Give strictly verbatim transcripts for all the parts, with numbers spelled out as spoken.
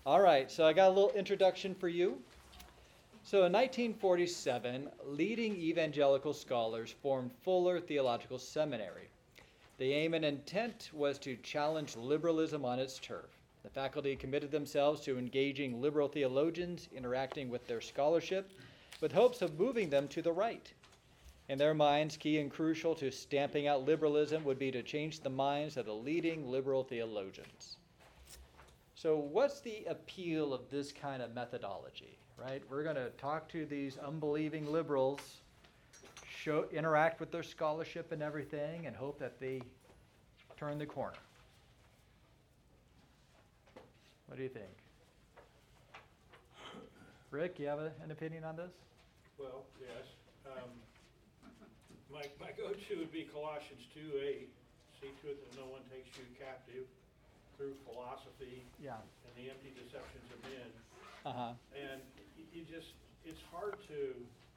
All right, so I got a little introduction for you. So in nineteen forty-seven, leading evangelical scholars formed Fuller Theological Seminary. The aim and intent was to challenge liberalism on its turf. The faculty committed themselves to engaging liberal theologians, interacting with their scholarship, with hopes of moving them to the right. In their minds, key and crucial to stamping out liberalism would be to change the minds of the leading liberal theologians. So what's the appeal of this kind of methodology, right? We're going to talk to these unbelieving liberals, show, interact with their scholarship and everything, and hope that they turn the corner. What do you think? Rick, you have a, an opinion on this? Well, yes. Um, my, my go-to would be Colossians two eight. See to it that no one takes you captive through philosophy Yeah. and the empty deceptions of men. Uh-huh. And you, you just, it's hard to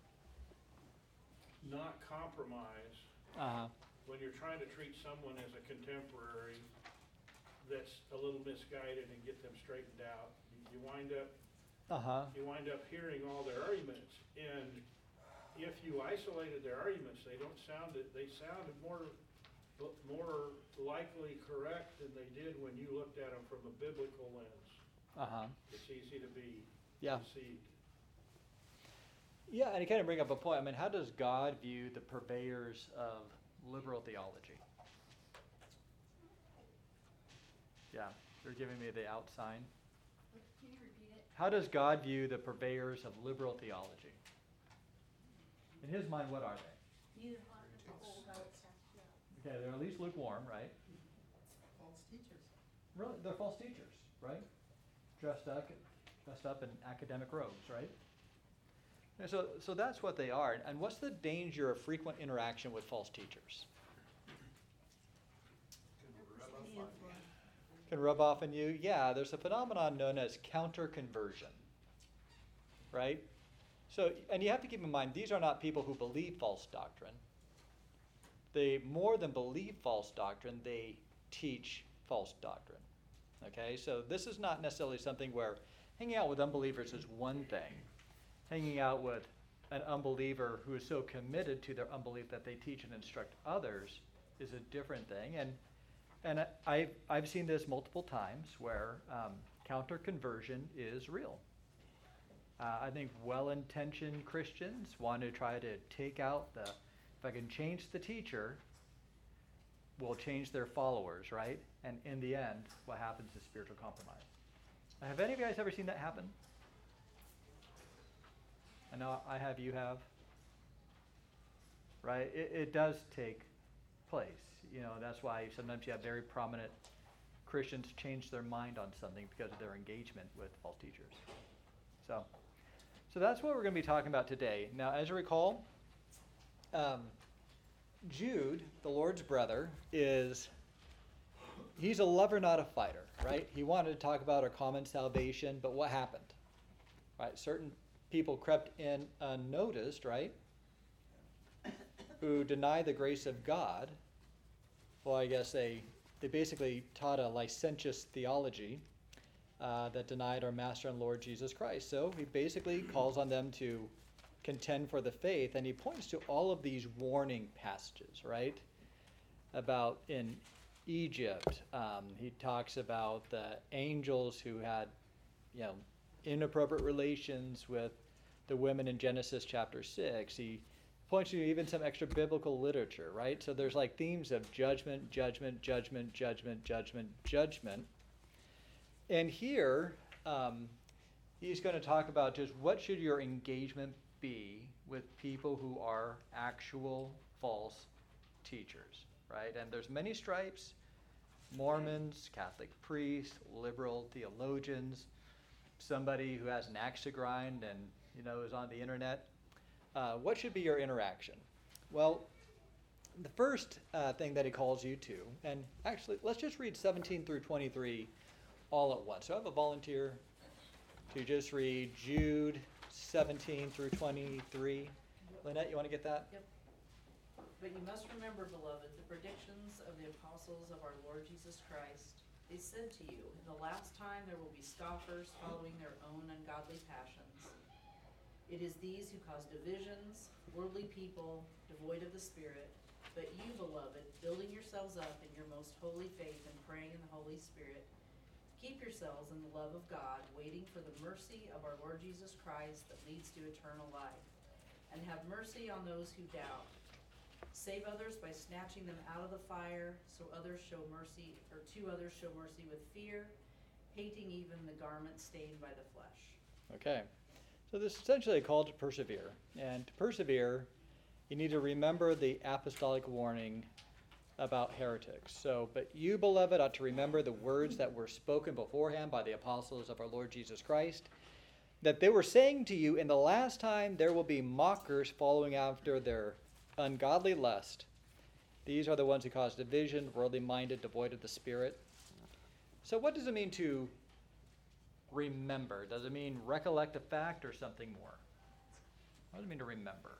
not compromise Uh-huh. when you're trying to treat someone as a contemporary that's a little misguided and get them straightened out. You wind up Uh-huh. you wind up hearing all their arguments, and if you isolated their arguments, they don't sound it. They sounded more more likely correct than they did when you looked at them from a biblical lens. Uh-huh. It's easy to be Yeah. deceived. Yeah, and you kind of bring up a point. I mean, how does God view the purveyors of liberal theology? Yeah, they're giving me the out sign. Can you repeat it? How does God view the purveyors of liberal theology? In his mind, what are they? Neither hot nor cold, I would say. Okay, they're at least lukewarm, right? False teachers. Really, they're false teachers, right? Dressed up, dressed up in academic robes, right? And so, so that's what they are. And what's the danger of frequent interaction with false teachers? Can rub off on you? Yeah, there's a phenomenon known as counter-conversion, right? So, and you have to keep in mind, these are not people who believe false doctrine. They more than believe false doctrine, they teach false doctrine. Okay, so this is not necessarily something where hanging out with unbelievers is one thing. Hanging out with an unbeliever who is so committed to their unbelief that they teach and instruct others is a different thing. And and I've, I've seen this multiple times where um, counter-conversion is real. Uh, I think well-intentioned Christians want to try to take out the, if I can change the teacher, we'll change their followers, right? And in the end, what happens is spiritual compromise. Have any of you guys ever seen that happen? I know I have, you have. Right? It, it does take place. You know, that's why sometimes you have very prominent Christians change their mind on something because of their engagement with false teachers. So, so that's what we're going to be talking about today. Now, as you recall, um, Jude, the Lord's brother, is, he's a lover, not a fighter, right? He wanted to talk about our common salvation, but what happened? Right? Certain people crept in unnoticed, right? Who deny the grace of God. Well, I guess they, they basically taught a licentious theology uh, that denied our Master and Lord Jesus Christ. So he basically calls on them to contend for the faith, and he points to all of these warning passages, right? About in Egypt, um, he talks about the angels who had, you know, inappropriate relations with the women in Genesis chapter six. He points to even some extra biblical literature, right? So there's like themes of judgment, judgment, judgment, judgment, judgment, judgment. And here, um, he's going to talk about just what should your engagement be with people who are actual false teachers, right? And there's many stripes: Mormons, Catholic priests, liberal theologians, somebody who has an axe to grind and, you know, is on the internet. Uh, what should be your interaction? Well, the first uh, thing that he calls you to, and actually, let's just read seventeen through twenty-three all at once. So I have a volunteer to just read Jude seventeen through twenty-three. Lynette, you want to get that? Yep. But you must remember, beloved, the predictions of the apostles of our Lord Jesus Christ, They said to you, in the last time there will be scoffers following their own ungodly passions. It is these who cause divisions, worldly people, devoid of the Spirit. But you, beloved, building yourselves up in your most holy faith and praying in the Holy Spirit, keep yourselves in the love of God, waiting for the mercy of our Lord Jesus Christ that leads to eternal life. And have mercy on those who doubt. Save others by snatching them out of the fire, so others show mercy, or to others show mercy with fear, hating even the garment stained by the flesh. Okay. So this is essentially a call to persevere. And to persevere, you need to remember the apostolic warning about heretics. So, but you, beloved, ought to remember the words that were spoken beforehand by the apostles of our Lord Jesus Christ, that they were saying to you, in the last time there will be mockers following after their ungodly lust. These are the ones who cause division, worldly minded, devoid of the Spirit. So what does it mean to remember? Does it mean recollect a fact or something more? What does it mean to remember?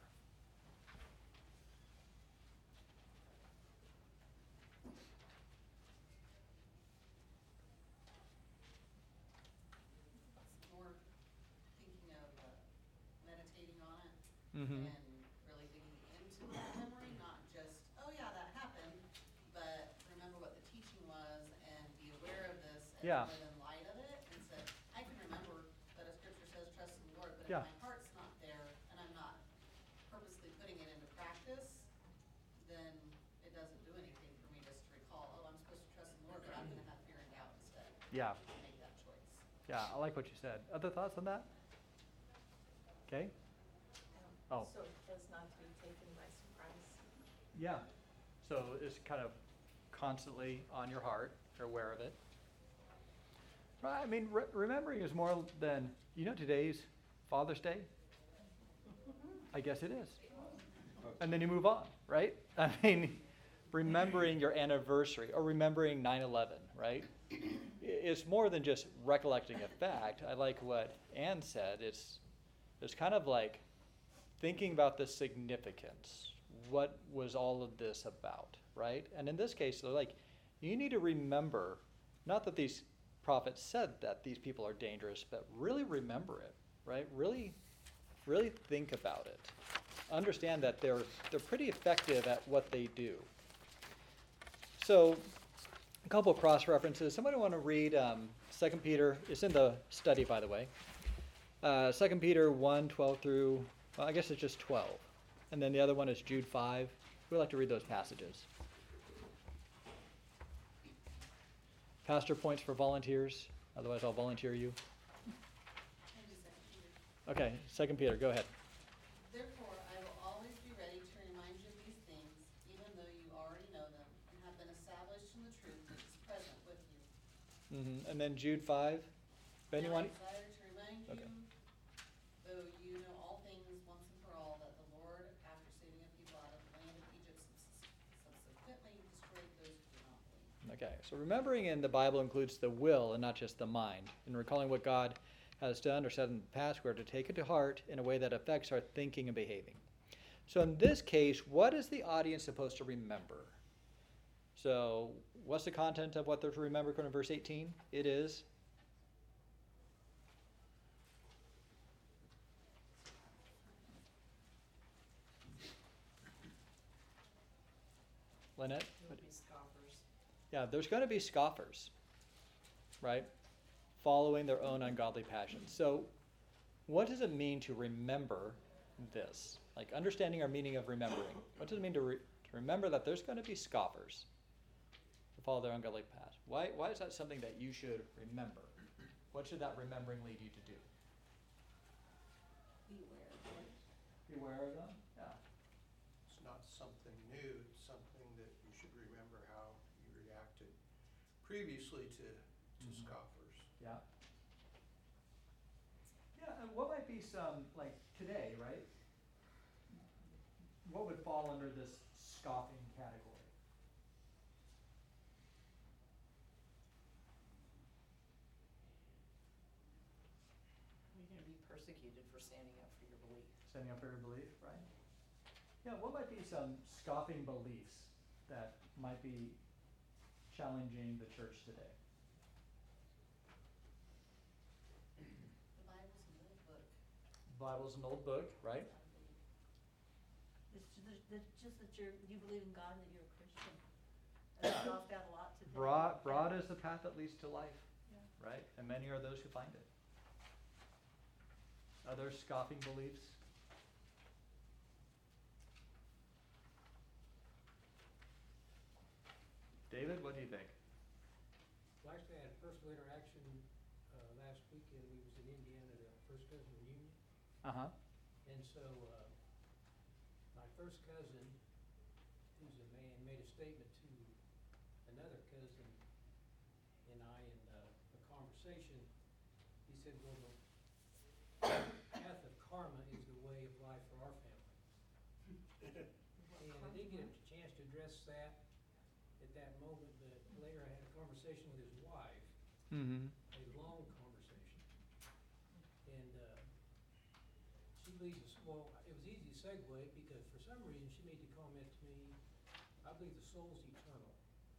It's more thinking of uh, meditating on it Mm-hmm. and really digging into that memory, not just, oh yeah, that happened, but remember what the teaching was and be aware of this and Yeah. live in light of it. And so I can remember that a scripture says trust in the Lord, but Yeah. if my heart's not there and I'm not purposely putting it into practice, then it doesn't do anything for me just to recall, oh, I'm supposed to trust in the Lord, but I'm gonna have fear and doubt instead. Yeah. Make that choice. Yeah, I like what you said. Other thoughts on that? Okay. Oh. So as not to be taken by surprise. Yeah. So it's kind of constantly on your heart. You're aware of it. Right. I mean, re- remembering is more than, you know, today's Father's Day? I guess it is. And then you move on, right? I mean, remembering your anniversary or remembering nine eleven, right? I- It's more than just recollecting a fact. I like what Ann said. It's, it's kind of like thinking about the significance. What was all of this about, right? And in this case, they're like, you need to remember, not that these prophets said that these people are dangerous, but really remember it, right? Really, really think about it. Understand that they're they're pretty effective at what they do. So, a couple of cross references. Somebody want to read um, Second Peter? It's in the study, by the way. Uh, Second Peter one, twelve through, well, I guess it's just twelve. And then the other one is Jude five. We like to read those passages. Pastor points for volunteers. Otherwise, I'll volunteer you. Maybe Second Peter. Okay, Second Peter, go ahead. Therefore, I will always be ready to remind you of these things, even though you already know them and have been established in the truth which is present with you. hmm And then Jude five. If Now anyone, I desire to remind Okay. you, though you know all things once and for all, that the Lord, after saving a people out of the land of Egypt, subs- subsequently destroyed those who did not believe. Okay, so remembering in the Bible includes the will and not just the mind. In recalling what God has done or said in the past, we're to take it to heart in a way that affects our thinking and behaving. So in this case, what is the audience supposed to remember? So what's the content of what they're to remember according to verse eighteen? It is Lynette? There will be scoffers. Yeah, there's going to be scoffers, right? Following their own ungodly passions. So, what does it mean to remember this? Like understanding our meaning of remembering. What does it mean to, re- to remember that there's going to be scoffers to follow their ungodly path? Why, why is that something that you should remember? What should that remembering lead you to do? Beware. Beware of them? Yeah. It's not something new, it's something that you should remember how you reacted previously to, to Mhm. scoffers. Yeah. Yeah, and what might be some, like today, right? What would fall under this scoffing category? You're going to be persecuted for standing up for your belief. Standing up for your belief, right? Yeah, what might be some scoffing beliefs that might be challenging the church today? Bible's an old book, right? It's just, it's just that you're, you believe in God and that you're a Christian. And God's got a lot to do. Broad, broad is the path that leads to life, Yeah. right? And many are those who find it. Other scoffing beliefs? David, what do you think? Well, actually, I had a personal interaction uh, last weekend. We was in Indiana at a First Cousin reunion. Uh-huh. And so uh, my first cousin, who's a man, made a statement to another cousin and I in uh, a conversation. He said, well, the path of karma is the way of life for our family. And I didn't get a chance to address that at that moment, but later I had a conversation with his wife, Mm-hmm. a long conversation. And uh, she believes, this- well, it was easy to segue because for some reason she made the comment to me, I believe the soul's eternal.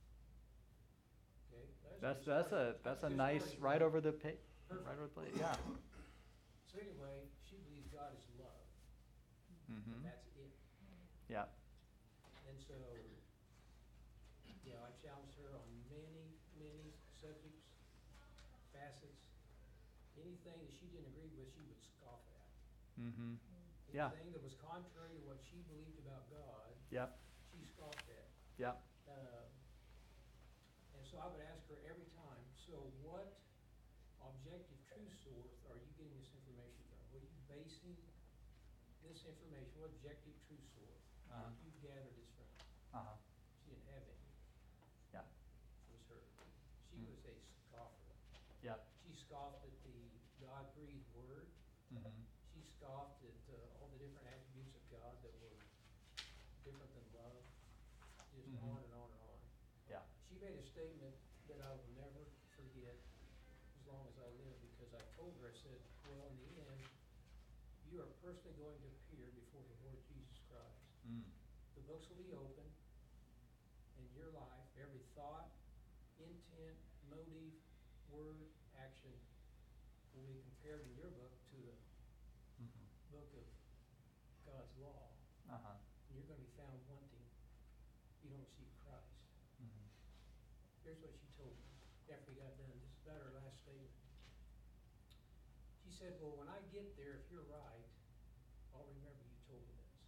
Okay? That's, just that's a, starting- that's a just nice, starting right point. over the pa- Perfect. right over the plate, yeah. So anyway, she believes God is love. Mm-hmm. That's it. Yeah. And so, you know, I challenged her on many, many subjects, facets. Anything that she didn't agree with, she would scoff at. Mm-hmm. Yeah. Anything that was contrary to what she believed about God, Yep. she scoffed at. Yep. Uh, And so I would ask her every time, so what objective truth source are you getting this information from? What are you basing this information, what objective truth source Uh-huh. you gathered this from? Uh-huh. She didn't have any. Yeah. It was her. She Mm. was a scoffer. Yep. She scoffed at the God-breathed word. Mm-hmm. She scoffed at uh, all the different attributes of God that were different than love. Just Mhm. on and on and on. Yeah. She made a statement that I will never forget as long as I live, because I told her, I said, well, in the end, you are personally going to appear before the Lord Jesus Christ. Mm. The books will be open, and your life, every thought, intent, motive, word, action, will be compared in your book to the Mm-hmm. book of God's law, Uh-huh. and you're gonna be found wanting. You don't receive Christ. Mm-hmm. Here's what she told me after we got done. This is about her last statement. She said, well, when I get there, if you're right, I'll remember you told me this.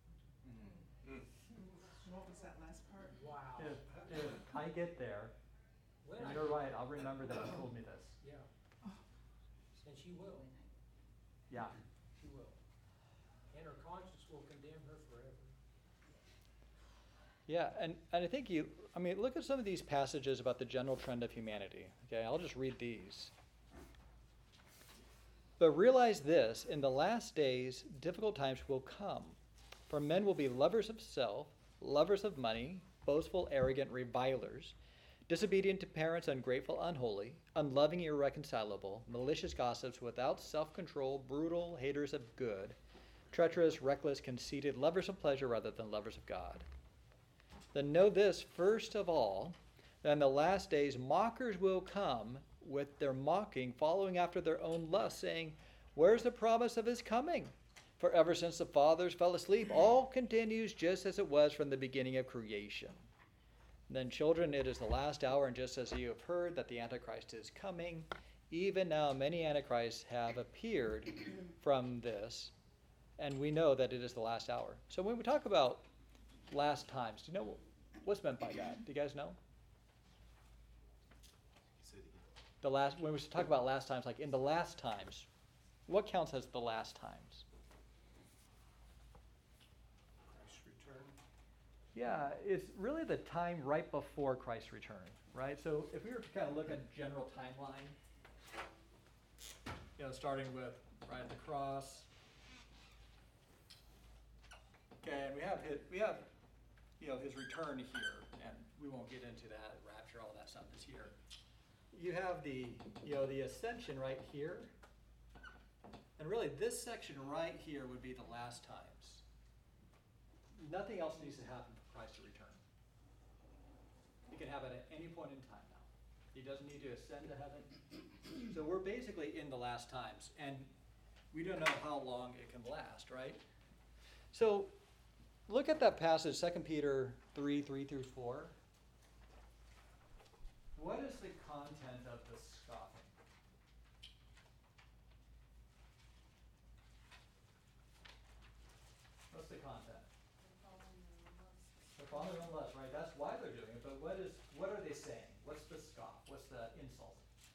What was that last part? Wow. If, if I get there, When and I you're get right, there- I'll remember that you told me this. Yeah. And she will. Yeah. She will. And her conscience will condemn her forever. Yeah, and, and I think you, I mean, look at some of these passages about the general trend of humanity. Okay, I'll just read these. But realize this, in the last days, difficult times will come. For men will be lovers of self, lovers of money, boastful, arrogant, revilers, disobedient to parents, ungrateful, unholy, unloving, irreconcilable, malicious gossips, without self-control, brutal, haters of good, treacherous, reckless, conceited, lovers of pleasure rather than lovers of God. Then know this, first of all, that in the last days mockers will come with their mocking, following after their own lust, saying, where's the promise of his coming? For ever since the fathers fell asleep, all continues just as it was from the beginning of creation. Then, children, it is the last hour, and just as you have heard that the Antichrist is coming, even now many Antichrists have appeared from this, and we know that it is the last hour. So when we talk about last times, do you know what's meant by that? Do you guys know? The last, when we talk about last times, like in the last times, what counts as the last times? Christ's return. Yeah, it's really the time right before Christ's return, right? So if we were to kind of look at general timeline, you know, starting with right at the cross. Okay, and we have his, we have, you know, his return here, and we won't get into that rapture, all that stuff is here. You have the, you know, the ascension right here, and really this section right here would be the last times. Nothing else needs to happen for Christ to return. He can have it at any point in time now. He doesn't need to ascend to heaven. So we're basically in the last times. And we don't know how long it can last, right? So look at that passage, Second Peter three, three through four. What is the content of the scoffing? What's the content? They're following their own lust, right? That's why they're doing it, but what is what are they saying? What's the scoff? What's the insult?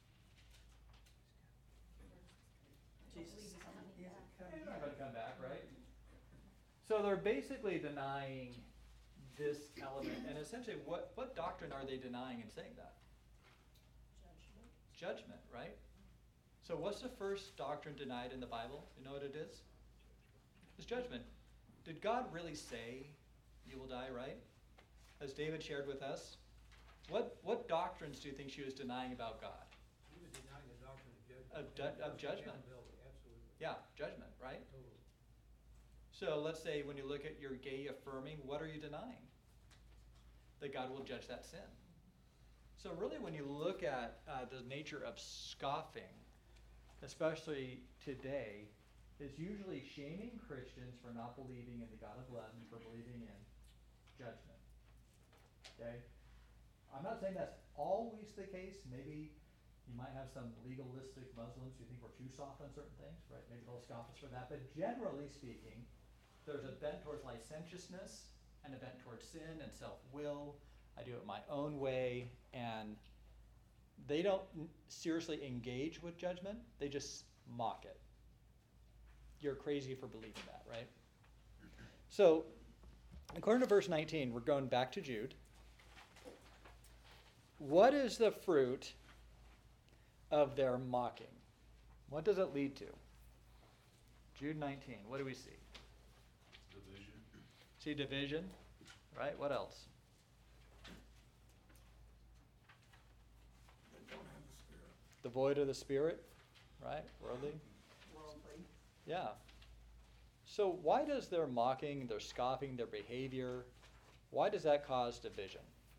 Jesus, isn't He's not going to come back, right? So they're basically denying this element, and essentially, what, what doctrine are they denying in saying that? Judgment. Judgment, right? So what's the first doctrine denied in the Bible? You know what it is? It's judgment. Did God really say you will die, right? As David shared with us, what what doctrines do you think she was denying about God? He was denying the doctrine of judgment. Of ju- of judgment. Accountability, absolutely. Yeah, judgment, right? Totally. So let's say when you look at your gay affirming, what are you denying? That God will judge that sin. So really when you look at uh, the nature of scoffing, especially today, is usually shaming Christians for not believing in the God of love and for believing in judgment. Okay? I'm not saying that's always the case. Maybe you might have some legalistic Muslims who think we're too soft on certain things, right? Maybe they'll scoff us for that. But generally speaking, there's a bent towards licentiousness and a bent towards sin and self-will. I do it my own way, and they don't n- seriously engage with judgment. They just mock it. You're crazy for believing that, right? So, according to verse nineteen, we're going back to Jude. What is the fruit of their mocking? What does it lead to? Jude nineteen, what do we see? Division. See division, right? What else? They don't have the Spirit. Devoid of the Spirit, right? Worldly. Worldly. Yeah. So why does their mocking, their scoffing, their behavior, why does that cause division?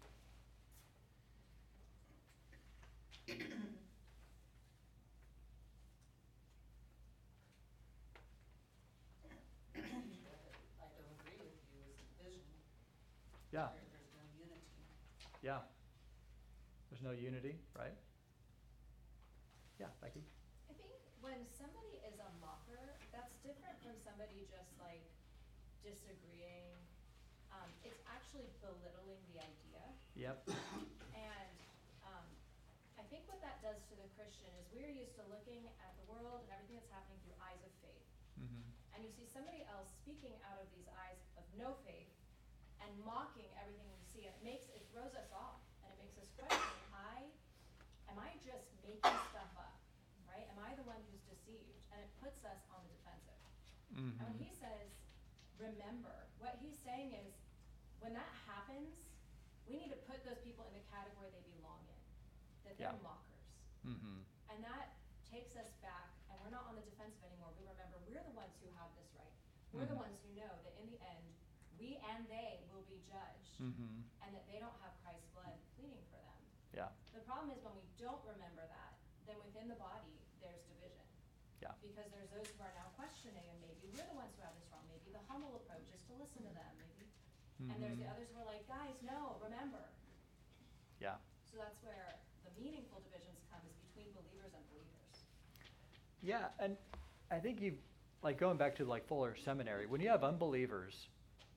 I don't agree with you is division. Yeah, There- There's no unity. yeah. There's no unity, right? Yeah, Becky? I think when somebody is a mocker, that's different from somebody just like disagreeing. Um, it's actually belittling the idea. Yep. And um, I think what that does to the Christian is we're used to looking at the world and everything that's happening through eyes of faith. Mm-hmm. And you see somebody else speaking out of these eyes of no faith and mocking everything we see, and it makes it throws us off, and it makes us question: I, am I just making stuff up, right? Am I the one who's deceived? And it puts us on the defensive. Mm-hmm. And when he says, remember, what he's saying is, when that happens, we need to put those people in the category they belong in, that they're Yeah. mockers. Mm-hmm. And that takes us back, and we're not on the defensive anymore. We remember we're the ones who have this right. We're the Mhm. ones who know that in the end, we and they will be judged, Mm-hmm. and that they don't have Christ's blood pleading for them. Yeah. The problem is when we don't remember that, then within the body, there's division. Yeah. Because there's those who are now questioning, and maybe we're the ones who have this wrong. Maybe the humble approach is to listen to them. Maybe, and there's the Mhm. others who are like, guys, no, remember. Yeah. So that's where the meaningful divisions come, is between believers and believers. Yeah, and I think you, like going back to like Fuller Seminary, when you have unbelievers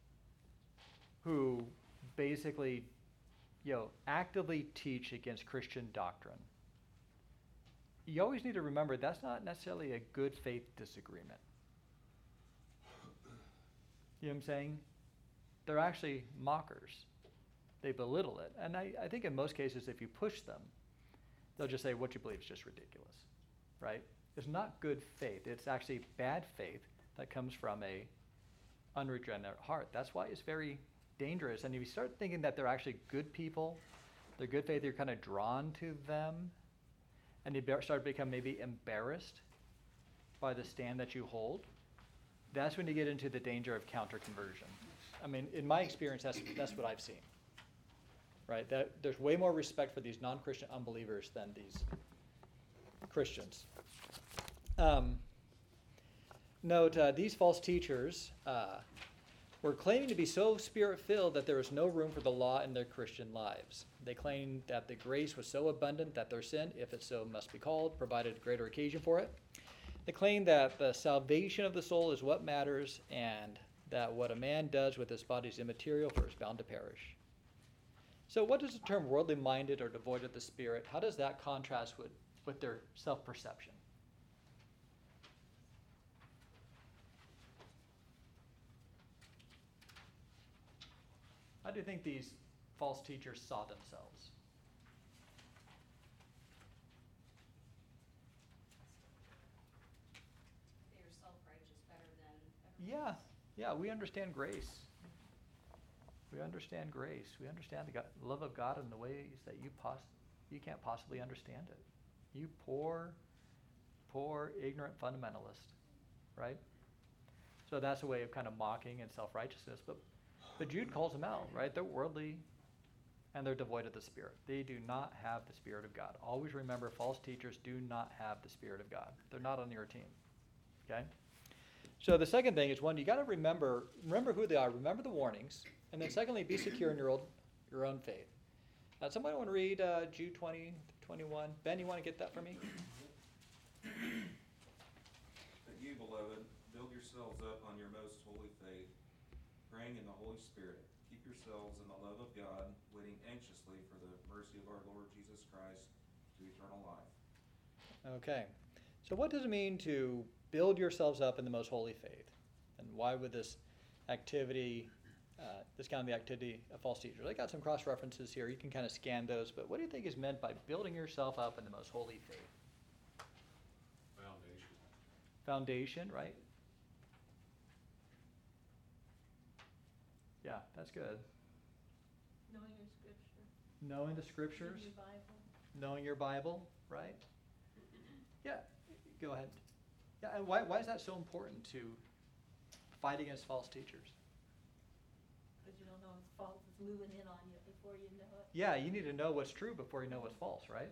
who basically, you know, actively teach against Christian doctrine, you always need to remember that's not necessarily a good faith disagreement. You know what I'm saying? They're actually mockers. They belittle it. And I, I think in most cases, if you push them, they'll just say, what you believe is just ridiculous, right? It's not good faith. It's actually bad faith that comes from a unregenerate heart. That's why it's very dangerous. And if you start thinking that they're actually good people, they're good faith, you're kind of drawn to them, and you be- start to become maybe embarrassed by the stand that you hold, that's when you get into the danger of counter-conversion. I mean, in my experience, that's, that's what I've seen. Right? That, there's way more respect for these non-Christian unbelievers than these Christians. Um, note uh, these false teachers uh, were claiming to be so spirit-filled that there was no room for the law in their Christian lives. They claimed that the grace was so abundant that their sin, if it so must be called, provided greater occasion for it. They claimed that the salvation of the soul is what matters, and that what a man does with his body is immaterial, for it's bound to perish. So what does the term worldly minded or devoid of the Spirit, how does that contrast with, with their self-perception? How do you think these false teachers saw themselves? They are self-righteous better than everyone Yeah, else. yeah, we understand grace. We understand grace. We understand the God, love of God in the ways that you poss- you can't possibly understand it. You poor, poor, ignorant fundamentalist, right? So that's a way of kind of mocking and self-righteousness. But, but Jude calls them out, right? They're worldly and they're devoid of the Spirit. They do not have the Spirit of God. Always remember, false teachers do not have the Spirit of God. They're not on your team, okay? So the second thing is, one, you got to remember remember who they are. Remember the warnings. And then secondly, be secure in your old, your own faith. Uh, somebody want to read uh, Jude twenty, twenty-one? Ben, you want to get that for me? But you, beloved, build yourselves up on your most holy faith, praying in the Holy Spirit. Keep yourselves in the love of God, waiting anxiously for the mercy of our Lord Jesus Christ to eternal life. Okay. So what does it mean to build yourselves up in the most holy faith? And why would this activity, uh, this kind of the activity of false teachers? I got some cross references here. You can kind of scan those. But what do you think is meant by building yourself up in the most holy faith? Foundation. Foundation, right? Yeah, that's good. Knowing your scripture. Knowing the scriptures, Reading your Bible. knowing your Bible, right? Yeah, go ahead. Yeah, and why, why is that so important to fight against false teachers? Because you don't know it's false, it's moving in on you before you know it. Yeah, you need to know what's true before you know what's false, right?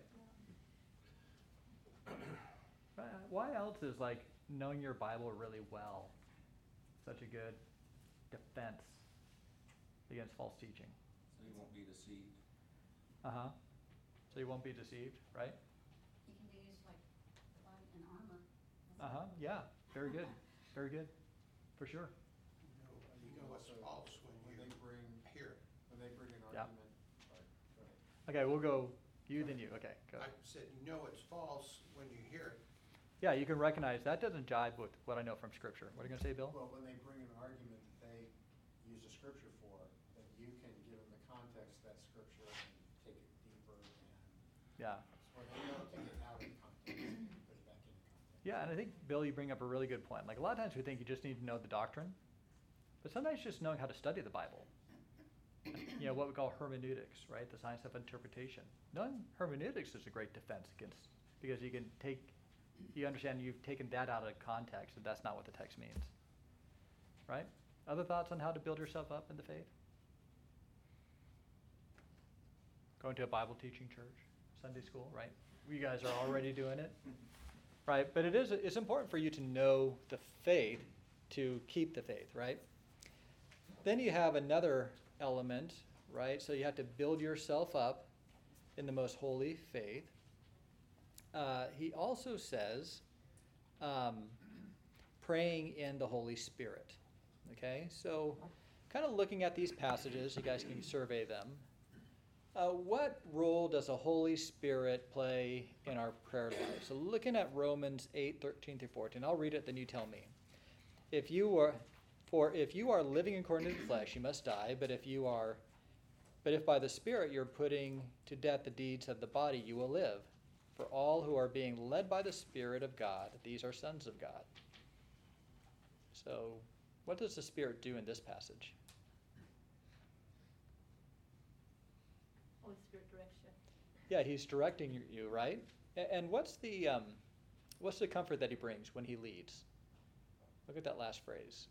Yeah. Uh, Why else is like knowing your Bible really well such a good defense against false teaching? So you won't be deceived. Uh-huh. So you won't be deceived, right? He can be used like body in armor. Uh-huh, yeah, very good, very good, for sure. You know, you know what's false when When you they bring, hear it. when they bring an Yeah. argument, right, go ahead. Okay, we'll go you, then you. Okay, go. I said, you know it's false when you hear it. Yeah, you can recognize that doesn't jibe with what I know from Scripture. What are you going to say, Bill? Well, when they bring an argument that they use a scripture for, that you can give them the context of that scripture and take it deeper and, Yeah. or they know to get out of context and put it back in context. Yeah, and I think, Bill, you bring up a really good point. Like, a lot of times we think you just need to know the doctrine, but sometimes just knowing how to study the Bible. You know, what we call hermeneutics, right? The science of interpretation. Knowing hermeneutics is a great defense against, because you can take, you understand you've taken that out of context, and that's not what the text means. Right? Other thoughts on how to build yourself up in the faith? Going to a Bible teaching church, Sunday school, right? You guys are already doing it. Right? But it is, it's important for you to know the faith to keep the faith, right? Then you have another element, right? So you have to build yourself up in the most holy faith. Uh, he also says, um, praying in the Holy Spirit. Okay, so kind of looking at these passages, you guys can survey them. Uh, what role does the Holy Spirit play in our prayer life? So looking at Romans eight, thirteen through fourteen, I'll read it, then you tell me. If you are, for if you are living according to the flesh, you must die, but if you are, but if by the Spirit you're putting to death the deeds of the body, you will live. For all who are being led by the Spirit of God, these are sons of God. So, what does the Spirit do in this passage? Holy Spirit directs you. Yeah, He's directing you- you, right? A- And what's the um, what's the comfort that He brings when He leads? Look at that last phrase.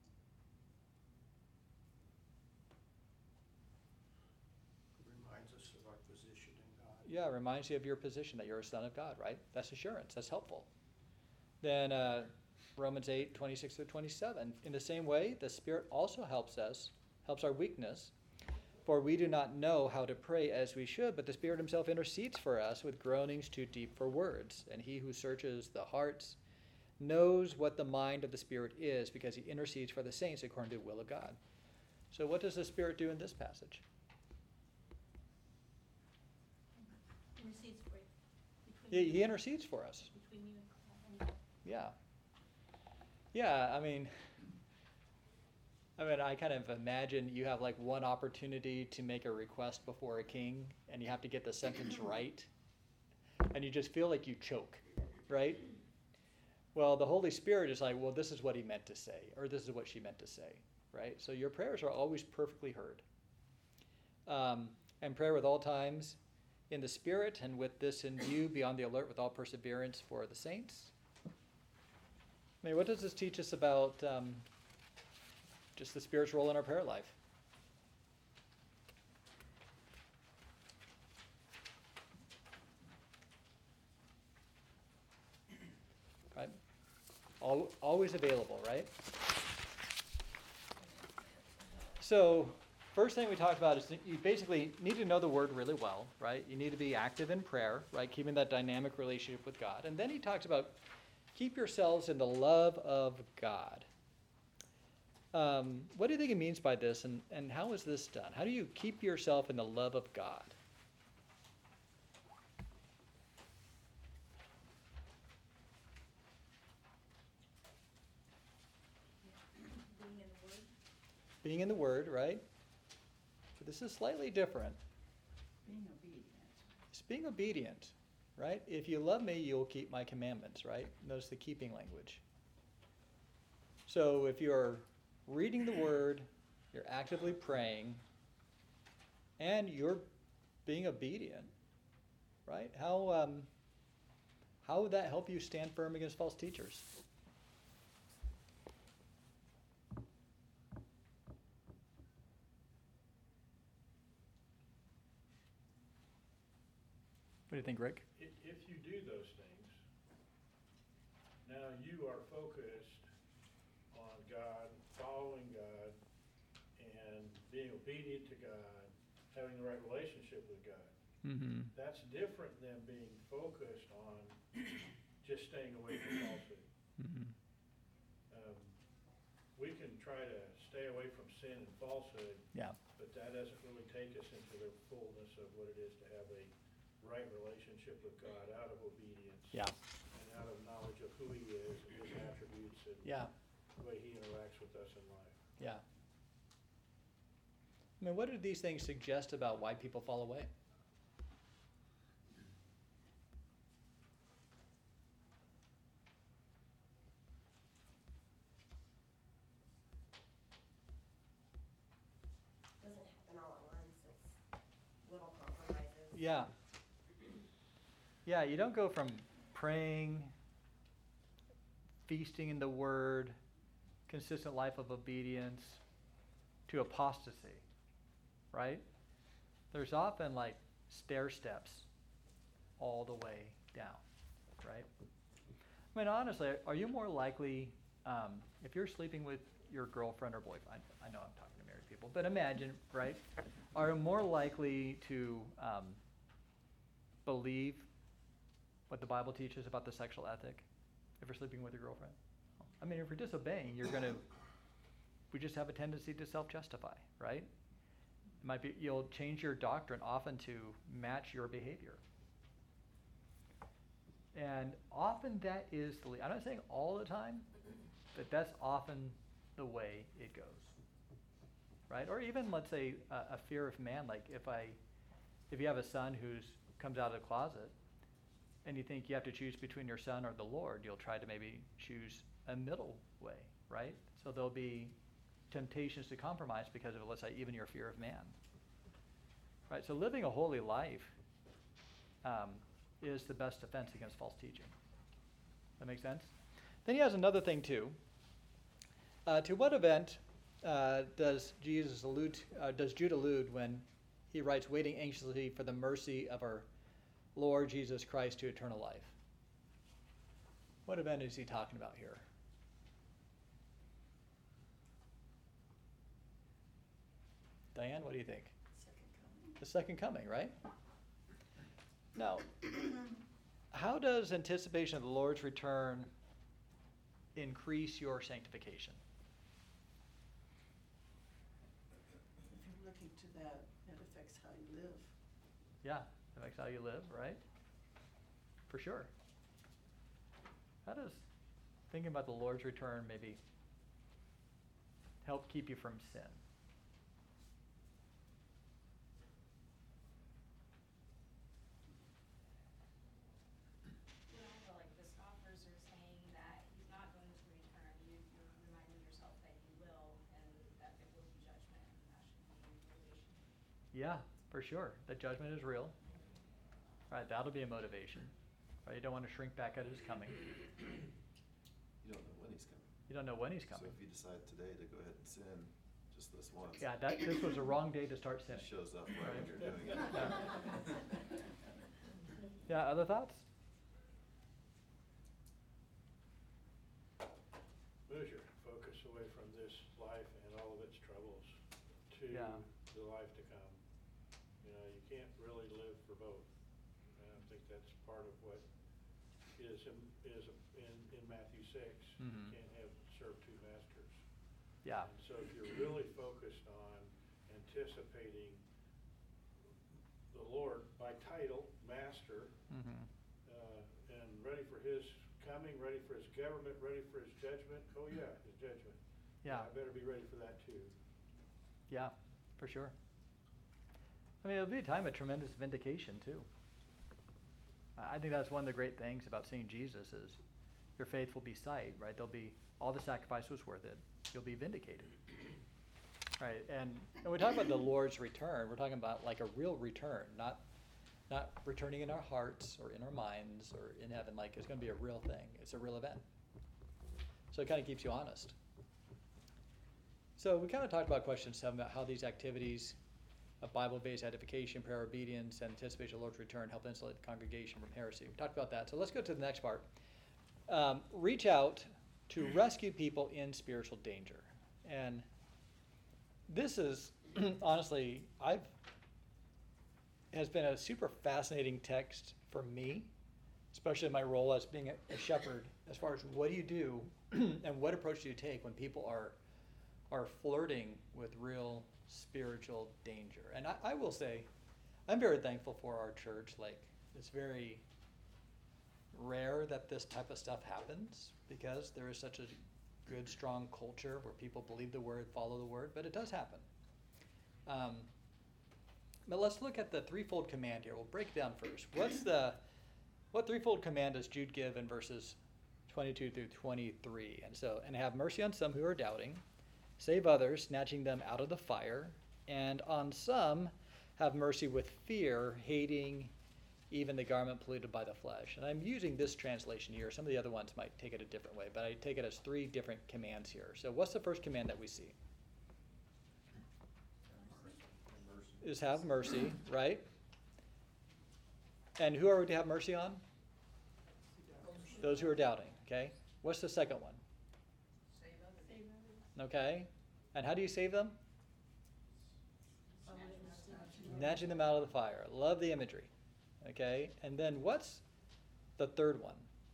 It reminds us of our position in God. Yeah, it reminds you of your position, that you're a son of God, right? That's assurance. That's helpful. Then uh, Romans eight, twenty-six through twenty-seven. In the same way, the Spirit also helps us, helps our weakness. For we do not know how to pray as we should, but the Spirit himself intercedes for us with groanings too deep for words. And he who searches the hearts knows what the mind of the Spirit is, because he intercedes for the saints according to the will of God. So what does the Spirit do in this passage? Intercedes for between He, you, he intercedes for us. between you and God. Yeah. Yeah, I mean, I mean, I kind of imagine you have like one opportunity to make a request before a king, and you have to get the sentence right, and you just feel like you choke, right? Well, the Holy Spirit is like, well, this is what he meant to say, or this is what she meant to say, right? So your prayers are always perfectly heard. Um, and prayer with all times in the Spirit, and with this in view, be on the alert with all perseverance for the saints. I mean, what does this teach us about um, just the Spirit's role in our prayer life? Right? Al- always available, right? So, first thing we talked about is that you basically need to know the Word really well, right? You need to be active in prayer, right? Keeping that dynamic relationship with God. And then he talks about keep yourselves in the love of God. Um, what do you think he means by this, and, and how is this done? How do you keep yourself in the love of God? Being in the Word, Being in the Word, right? So this is slightly different. Being obedient. It's being obedient, right? If you love me, you'll keep my commandments, right? Notice the keeping language. So if you're reading the Word, you're actively praying, and you're being obedient, right? How um, how would that help you stand firm against false teachers? What do you think, Rick? If, if you do those things, now you are focused on God, following God, and being obedient to God, having the right relationship with God. Mm-hmm. That's different than being focused on just staying away from falsehood. Mm-hmm. Um, we can try to stay away from sin and falsehood, Yeah. but that doesn't really take us into the fullness of what it is to have a right relationship with God out of obedience. Yeah. And out of knowledge of who he is and his attributes and Yeah. the way he interacts with us in life. Yeah. I mean, what do these things suggest about why people fall away? Doesn't happen all at once, it's little compromises. Yeah. Yeah, you don't go from praying, feasting in the Word, consistent life of obedience, to apostasy, right? There's often like stair steps all the way down, right? I mean, honestly, are you more likely, um, if you're sleeping with your girlfriend or boyfriend, I, I know I'm talking to married people, but imagine, right? Are you more likely to um, believe what the Bible teaches about the sexual ethic if you're sleeping with your girlfriend? I mean, if you're disobeying, you're going to, we just have a tendency to self-justify, right? It might be, you'll change your doctrine often to match your behavior. And often that is the, I'm not saying all the time, but that's often the way it goes, right? Or even, let's say, a, a fear of man, like if I, if you have a son who's comes out of the closet, and you think you have to choose between your son or the Lord, you'll try to maybe choose a middle way, right? So there'll be temptations to compromise because of, let's say, even your fear of man, right? So living a holy life um, is the best defense against false teaching. That make sense? Then he has another thing too. Uh, to what event uh, does Jesus allude? Uh, does Jude allude when he writes, "Waiting anxiously for the mercy of our Lord Jesus Christ to eternal life"? What event is he talking about here? Diane, what do you think? Second coming. The second coming, right? Now, how does anticipation of the Lord's return increase your sanctification? If you're looking to that, it affects how you live. Yeah, that makes how you live, right? For sure. How does thinking about the Lord's return maybe help keep you from sin? You know, but like the scoffers are saying that he's not going to return, you, you're reminding yourself that he will, and that there will be judgment, and that should be motivation. Yeah, for sure. The judgment is real. Right, that'll be a motivation. Right, you don't want to shrink back at his coming. You don't know when he's coming. You don't know when he's So coming. if you decide today to go ahead and sin just this once. Yeah, that this was a wrong day to start He sinning. shows up right when you're doing it. Yeah, other thoughts? Move your focus away from this life and all of its troubles to Yeah. the life to come. You know, you can't really live for both. And I think that's part of what is in, is in, in Matthew six. Mhm. You can't have, serve two masters. Yeah. And so if you're really focused on anticipating the Lord by title, Master, Mm-hmm. uh, and ready for his coming, ready for his government, ready for his judgment, oh yeah, his judgment. Yeah. I better be ready for that too. Yeah, for sure. I mean, it'll be a time of tremendous vindication too. I I think that's one of the great things about seeing Jesus is your faith will be sight, right? There'll be, all the sacrifice was worth it. You'll be vindicated. Right, and, and we talk about the Lord's return, we're talking about like a real return, not not returning in our hearts or in our minds or in heaven, like it's gonna be a real thing. It's a real event. So it kind of keeps you honest. So we kind of talked about question seven about how these activities of Bible-based edification, prayer, obedience, and anticipation of the Lord's return help insulate the congregation from heresy. We talked about that. So let's go to the next part. Um, reach out to rescue people in spiritual danger. And this is, honestly, I've, has been a super fascinating text for me, especially in my role as being a, a shepherd, as far as what do you do and what approach do you take when people are are flirting with real spiritual danger. And I, I will say, I'm very thankful for our church. Like, it's very rare that this type of stuff happens because there is such a good, strong culture where people believe the word, follow the word, but it does happen. Um, but let's look at the threefold command here. We'll break it down first. What's the, what threefold command does Jude give in verses twenty-two through twenty-three? And so, and have mercy on some who are doubting, save others, snatching them out of the fire, and on some have mercy with fear, hating even the garment polluted by the flesh. And I'm using this translation here. Some of the other ones might take it a different way, but I take it as three different commands here. So what's the first command that we see? Is have mercy, right? And who are we to have mercy on? Those who are doubting, okay? What's the second one? Save others. Okay? And how do you save them? Snatching them out of the fire. Love the imagery. Okay? And then what's the third one?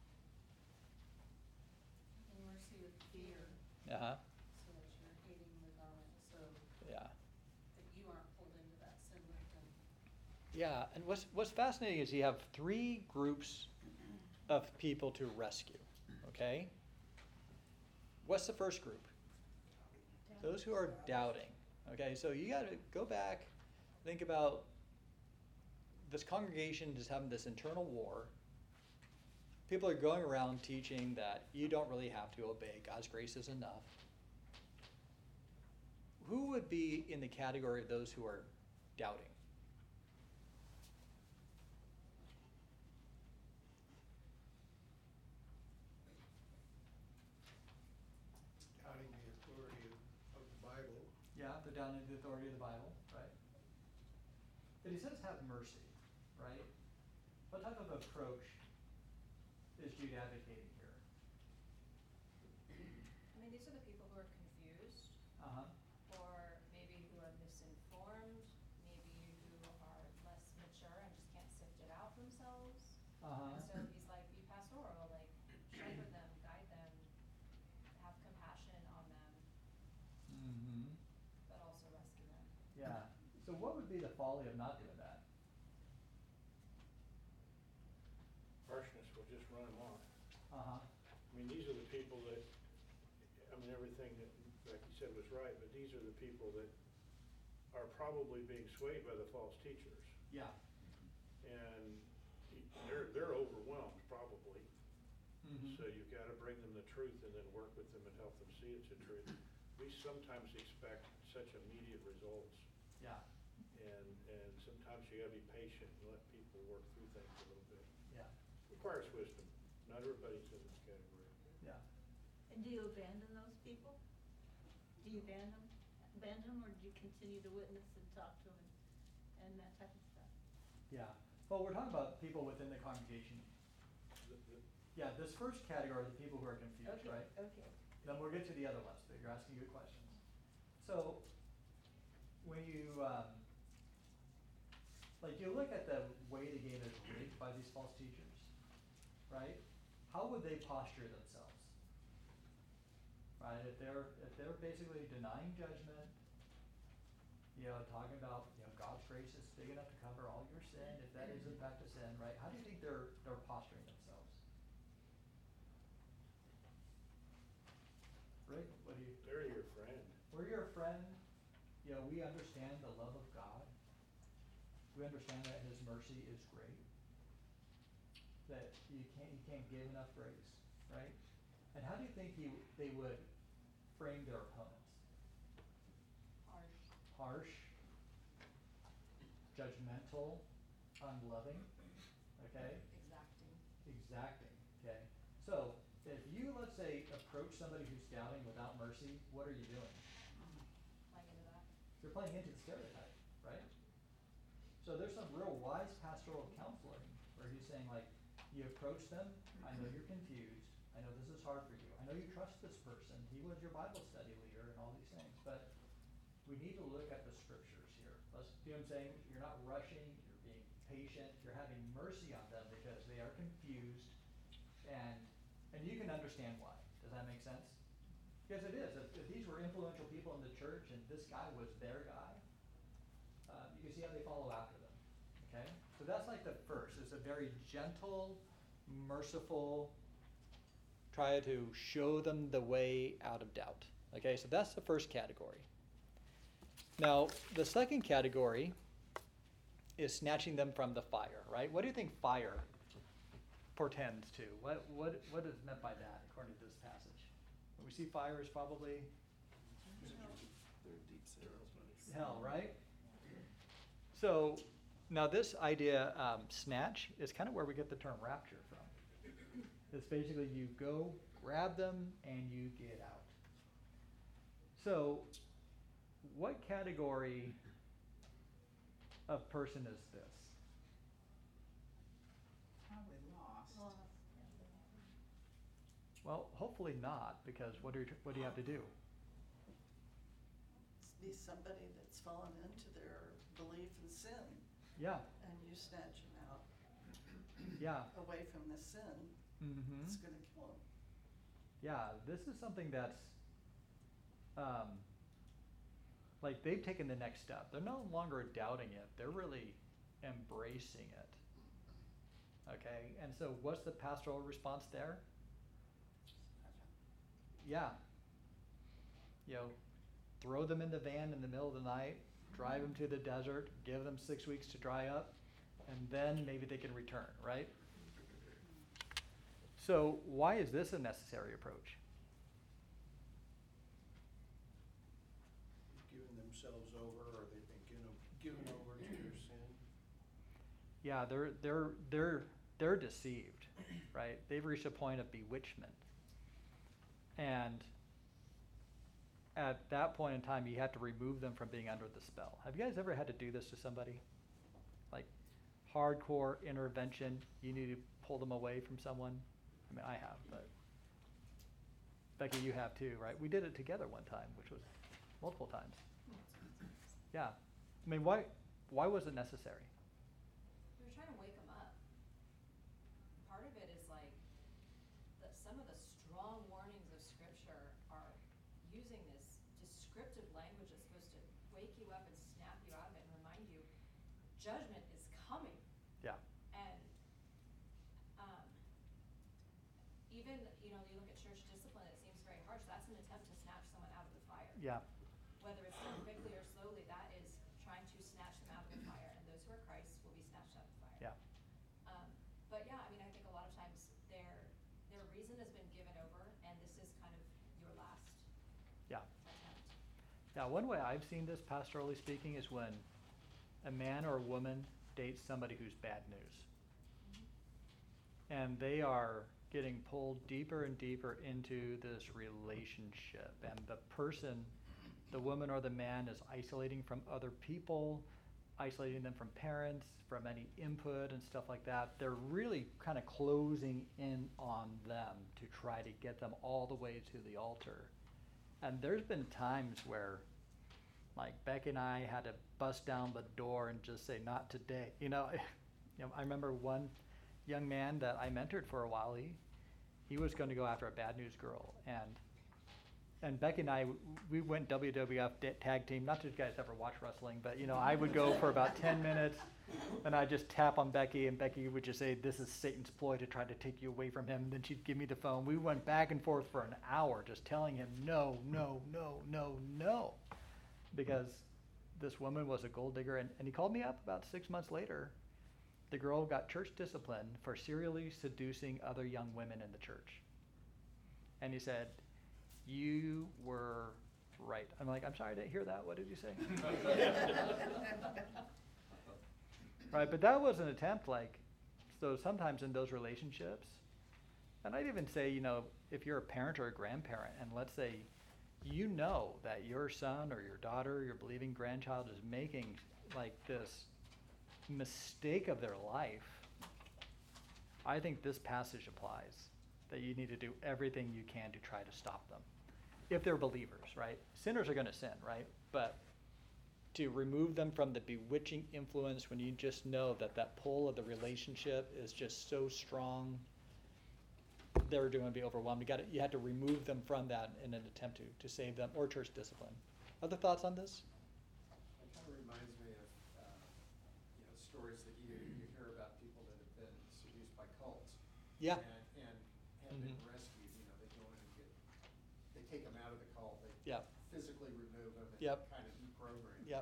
And mercy with fear, Uh-huh. so that you're hating the garment, so Yeah. that you aren't pulled into that sin with them. Yeah, and what's what's fascinating is you have three groups of people to rescue. Okay? What's the first group? Those who are doubting. Okay, so you got to go back, think about this congregation is having this internal war. People are going around teaching that you don't really have to obey. God's grace is enough. Who would be in the category of those who are doubting? Doubting the authority of, of the Bible. Yeah, they're down in the authority of the Bible, right? But he says have mercy, right? What type of approach is Jude advocating here? I mean, these are the people who are confused, Uh-huh. or maybe who are misinformed, Uh-huh. And so he's like, be pastoral, like shepherd them, guide them, have compassion on them, Mm-hmm. but also rescue them. Yeah. So what would be the folly of not doing that? Harshness will just run them off. Uh-huh. I mean, these are the people that, I mean, everything that Becky said was right, but these are the people that are probably being swayed by the false teachers. Yeah. And they're, they're overwhelmed probably. Mm-hmm. So you've gotta bring them the truth and then work with them and help them see it's the truth. We sometimes expect such immediate results, Yeah. and, and sometimes you gotta be patient and let people work through things a little bit. Yeah. Requires wisdom. Not everybody's in this category. Yeah. And do you abandon those people? Do you abandon them, abandon them, or do you continue to witness and talk to them and that type of stuff? Yeah. Well, we're talking about people within the congregation. The- the- Yeah, this first category are the people who are confused, Okay, right? okay. Then we'll get to the other ones, but you're asking good questions. So, when you, um, like you look at the way the game is rigged by these false teachers, right? How would they posture themselves? Right, if they're, if they're basically denying judgment, you know, talking about, you know, God's grace is big enough to cover all your sin, if that is in fact a sin, right? How do you think they're, they're posturing themselves? Rick, what do you? They're your friend. We're your friend, you know, we understand the love of God. We understand that His mercy is great. That you can't, you can't give enough grace, right? And how do you think he, they would frame their opponents? Harsh. Harsh, judgmental, unloving, okay? Exacting. Exacting, okay? So, if you, let's say, approach somebody who's doubting without mercy, what are you doing? Playing into that. You're playing into the stereotype, right? So there's some real wise pastoral counseling where he's saying like, you approach them, I know you're confused, I know this is hard for you, I know you trust this person, he was your Bible study leader and all these things, but we need to look at the scriptures here. Let's, you know what I'm saying? You're not rushing, you're being patient, you're having mercy on them because they are confused, and and you can understand why. Does that make sense? Because it is. If, if these were influential people in the church and this guy was their guy, uh, you can see how they follow after them. Okay? So that's like the first. It's a very gentle, merciful, try to show them the way out of doubt. Okay? So that's the first category. Now, the second category is snatching them from the fire, right? What do you think fire portends to? What, what, what is meant by that, according to this passage? When we see fire is probably They're deep sales. hell, right? So, now this idea, um, snatch, is kind of where we get the term rapture from. It's basically you go, grab them, and you get out. So, what category of person is this? Probably lost. Lost. Well, hopefully not, because what do you, what do you have to do? Be somebody that's fallen into their belief in sin, Yeah, and you snatch them out yeah. away from the sin, Mm-hmm. it's gonna kill them. Yeah, this is something that's, um, like they've taken the next step. They're no longer doubting it. They're really embracing it. Okay, and so what's the pastoral response there? Yeah. You know, throw them in the van in the middle of the night, drive them to the desert, give them six weeks to dry up, and then maybe they can return, right? So why is this a necessary approach? Giving themselves over, or they've been given, given over to their sin. Yeah, they're they're they're they're deceived, right? They've reached a point of bewitchment. And at that point in time, you have to remove them from being under the spell. Have you guys ever had to do this to somebody? Like hardcore intervention, you need to pull them away from someone? I mean, I have, but Becky, you have too, right? We did it together one time, which was multiple times. Yeah. I mean, why why was it necessary? We were trying to wake them up. using this descriptive language that's supposed to wake you up and snap you out of it and remind you judgment is coming. Yeah. And um, even, you know, you look at church discipline, it seems very harsh. That's an attempt to snatch someone out of the fire. Yeah. Whether it's done quickly or slowly, that is trying to snatch them out of the fire. And those who are Christ will be snatched out of the fire. Yeah. Um, but yeah, I mean, I think a lot of times their, their reason has been given over, and this is kind of your last Yeah. attempt. Now, one way I've seen this, pastorally speaking, is when a man or a woman dates somebody who's bad news. And they are getting pulled deeper and deeper into this relationship. And the person, the woman or the man, is isolating from other people, isolating them from parents, from any input and stuff like that. They're really kind of closing in on them to try to get them all the way to the altar. And there's been times where, like, Becky and I had to bust down the door and just say, not today. You know, you know, I remember one young man that I mentored for a while. He, he was going to go after a bad news girl. And and Becky and I, we went W W F tag team. Not that you guys ever watch wrestling, but, you know, I would go for about ten minutes, and I'd just tap on Becky, and Becky would just say, this is Satan's ploy to try to take you away from him. And then she'd give me the phone. We went back and forth for an hour just telling him, no, no, no, no, no. Because this woman was a gold digger. And, and he called me up about six months later. The girl got church discipline for serially seducing other young women in the church. And he said, you were right. I'm like, I'm sorry, I didn't hear that. What did you say? Right, but that was an attempt, like, so sometimes in those relationships, and I'd even say, you know, if you're a parent or a grandparent, and let's say you know that your son or your daughter, your believing grandchild is making, like, this mistake of their life, I think this passage applies, that you need to do everything you can to try to stop them. If they're believers, right? Sinners are going to sin, right? But to remove them from the bewitching influence when you just know that that pull of the relationship is just so strong, they're going to be overwhelmed. You got to, you have to remove them from that in an attempt to, to save them, or church discipline. Other thoughts on this? It kind of reminds me of, uh, you know, stories that you, you hear about people that have been seduced by cults. Yeah. And, and have Mhm. been rescued, you know, they go in and get, they take them out of the cult, they Yep. physically remove them and Yep. kind of deprogram. Yep.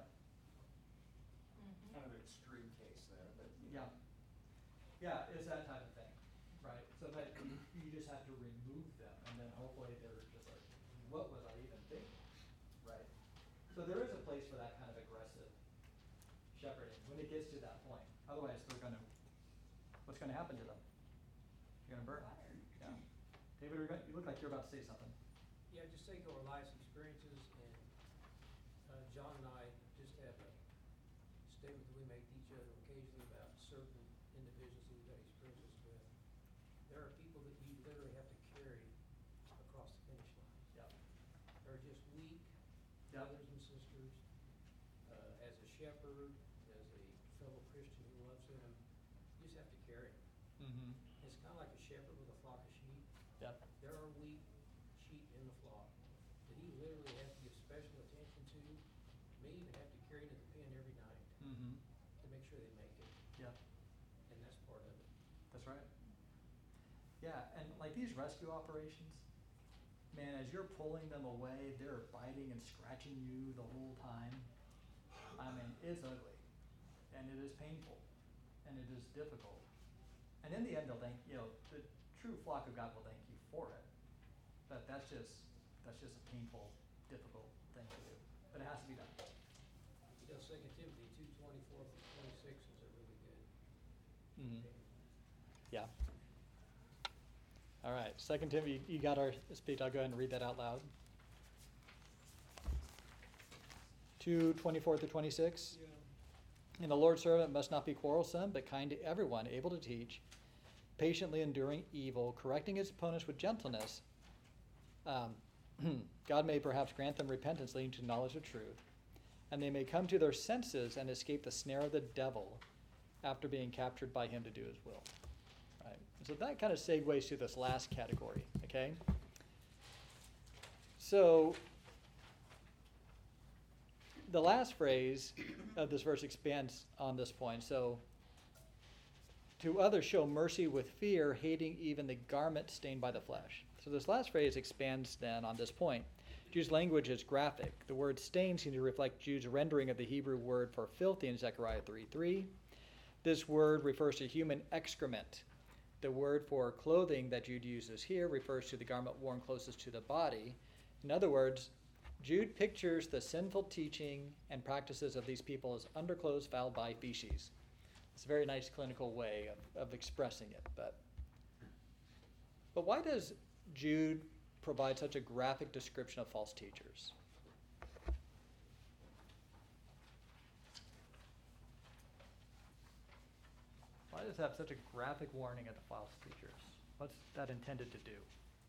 Mhm. Kind of an extreme case there, but. you Yeah. know. Yeah, it's that type of thing, right? Sometimes you, you just have to remove them, and then hopefully they're just like, what was I even thinking, right? So there is a place for that kind of aggressive shepherding when it gets to that point. Otherwise, they're gonna, what's gonna happen to them? You're gonna burn. Fire. Yeah. David, you're gonna- you look like you're about to say something. Yeah, just take our life's experiences, and uh, John and I just have a statement that we make to each other occasionally about certain individuals that we've had experiences with. There are people that you literally have to carry across the finish line. Yeah. They're just weak Yeah. brothers and sisters. Uh, as a shepherd, as a fellow Christian who loves them, you just have to carry them. Mm-hmm. It's kind of like a shepherd with a flock of sheep. Yep. There are weak sheep in the flock that he literally has to give special attention to, may even have to carry to the pen every night Mm-hmm. to make sure they make it, Yeah. and that's part of it. That's right. Yeah, and like these rescue operations, man, as you're pulling them away, they're biting and scratching you the whole time. I mean, it's ugly, and it is painful, and it is difficult. And in the end, they'll thank, you know, the true flock of God will thank you for it. But that's just, that's just a painful, difficult thing to do. But it has to be done. You know, Second Timothy two twenty-four through twenty-six is a really good. Mm-hmm. statement. Yeah. All right, Second Timothy, you got our speech. I'll go ahead and read that out loud. Two twenty-four through twenty-six. Yeah. And the Lord's servant must not be quarrelsome, but kind to everyone, able to teach, patiently enduring evil, correcting his opponents with gentleness. Um, God may perhaps grant them repentance leading to knowledge of truth, and they may come to their senses and escape the snare of the devil after being captured by him to do his will. Right. So that kind of segues to this last category, okay? So the last phrase of this verse expands on this point. So, to others show mercy with fear, hating even the garment stained by the flesh. So this last phrase expands then on this point. Jude's language is graphic. The word stain seems to reflect Jude's rendering of the Hebrew word for filthy in Zechariah three three. This word refers to human excrement. The word for clothing that Jude uses here refers to the garment worn closest to the body. In other words, Jude pictures the sinful teaching and practices of these people as underclothes fouled by feces. It's a very nice clinical way of, of expressing it. But, but why does Jude provide such a graphic description of false teachers? Why does it have such a graphic warning of the false teachers? What's that intended to do?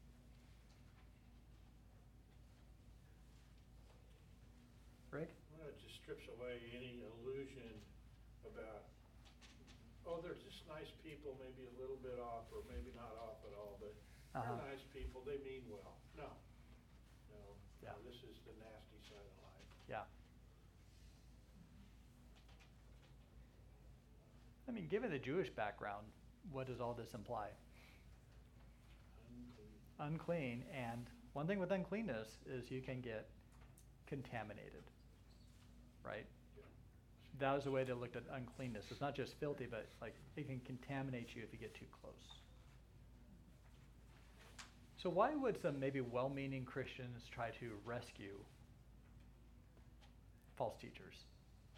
Rick? Well, it just strips away any illusion about, oh, they're just nice people, maybe a little bit off, or maybe not off at all, but Uh-huh. they're nice people, they mean well. No, no, Yeah. no, this is the nasty side of life. Yeah. I mean, given the Jewish background, what does all this imply? Unclean. Unclean, and one thing with uncleanness is you can get contaminated, right? Yeah. That was the way they looked at uncleanness. It's not just filthy, but like it can contaminate you if you get too close. So why would some maybe well-meaning Christians try to rescue false teachers?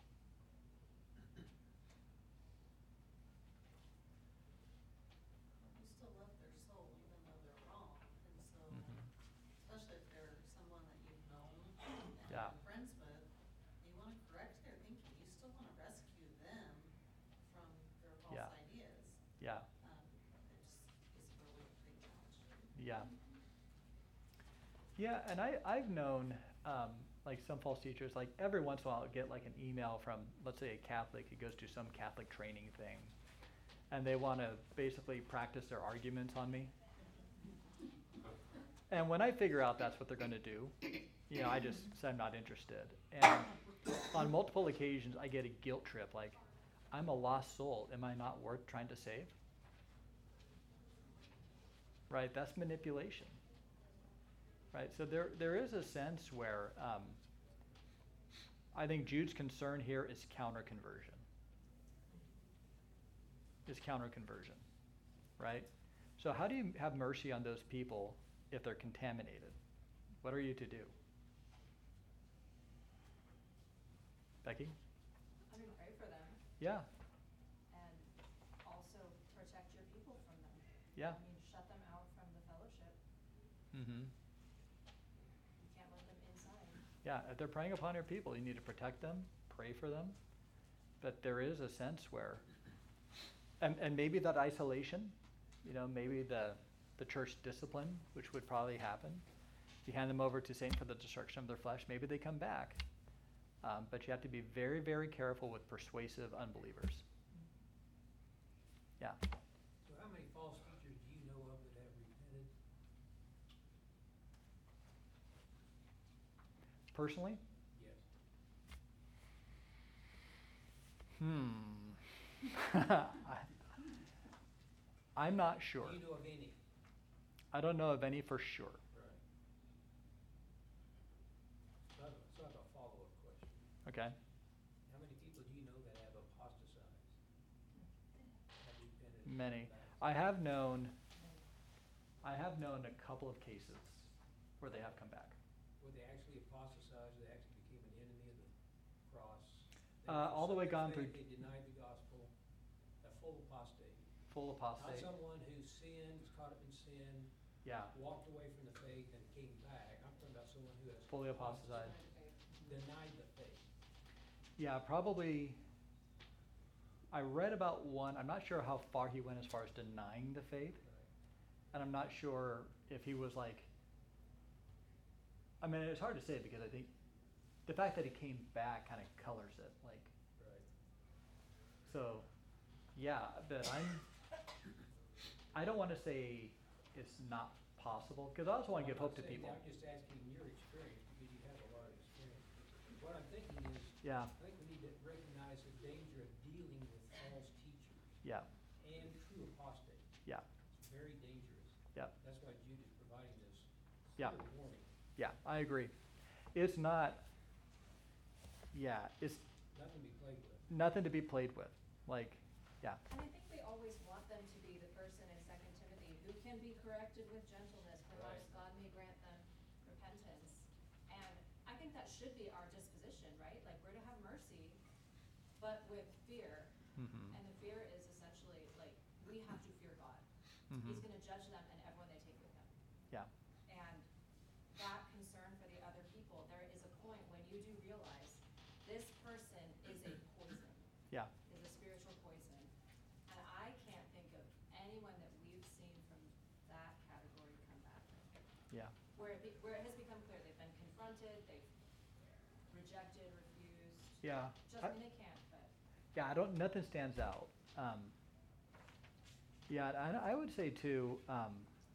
You still love their soul even though they're wrong, and so, Mhm. especially if they're someone that you've known and Yeah. been friends with, you wanna correct their thinking, you still wanna rescue them from their false Yeah. ideas. Yeah, Um, it just is really a big challenge. yeah. Yeah, and I, I've known um, like some false teachers, like every once in a while I'll get like an email from, let's say, a Catholic who goes to some Catholic training thing, and they want to basically practice their arguments on me. And when I figure out that's what they're going to do, you know, I just say I'm not interested. And on multiple occasions, I get a guilt trip, like, I'm a lost soul. Am I not worth trying to save? Right? That's manipulation. Right? So there, there is a sense where um, I think Jude's concern here is counter-conversion. Is counter-conversion. Right? So how do you have mercy on those people if they're contaminated? What are you to do? Becky? I mean, pray for them Yeah. and also protect your people from them. Yeah. I mean, shut them out from the fellowship. Mm-hmm. You can't let them inside. Yeah, if they're preying upon your people, you need to protect them, pray for them. But there is a sense where, and, and maybe that isolation, you know, maybe the, the church discipline, which would probably happen. You hand them over to Satan for the destruction of their flesh, maybe they come back. Um, but you have to be very, very careful with persuasive unbelievers. Yeah. So how many false teachers do you know of that have repented? Personally? Yes. Hmm. I, I'm not sure. Do you know of any? I don't know of any for sure. Right. So I have a, so I have a follow-up question. Okay. How many people do you know that have apostatized? Have repented? Many. back? I have known, I have known a couple of cases where they have come back. Were they actually apostatized, they actually became an enemy of the cross? They Uh, all the way forsook gone their through- faith, They denied the gospel, a full apostate. Full Not apostate. someone who sinned, was caught up in sin, Yeah. walked away from the faith and came back. I'm talking about someone who has. Fully apostatized. Denied the faith. Yeah, probably. I read about one. I'm not sure how far he went as far as denying the faith, Right. and I'm not sure if he was like. I mean, it's hard to say because I think the fact that he came back kind of colors it. Like, Right. so, yeah, but I'm. I don't want to say it's not possible because I also want to give hope to I'm not saying- people. I'm just asking your experience because you have a lot of experience. What what I'm thinking is, Yeah, I think we need to recognize the danger of dealing with false teachers yeah, and true apostates. yeah, It's very dangerous. yeah, That's why Jude is providing this Yeah. clear warning. yeah, I agree. It's not, yeah, it's Nothing to be played with. nothing to be played with, like, yeah, And I think we always want them to be the person in Second Timothy who can be corrected with gentleness, perhaps Right. God may grant them repentance. And I think that should be our disposition, right? Like, we're to have mercy, but with fear. mhm, And the fear is essentially, like, we have to fear God. mhm, He's gonna judge them and everyone they take with him. yeah, And that concern for the other people, there is a point when you do realize this person is a poison, yeah, is a spiritual poison. And I can't think of anyone that we've seen from that category come back. yeah, Where it, be, where it has become clear they've been confronted, they've rejected, refused. yeah. Just, I- I mean, they can't, but. Yeah, I don't, nothing stands out. Um, yeah, and I, I would say too, um,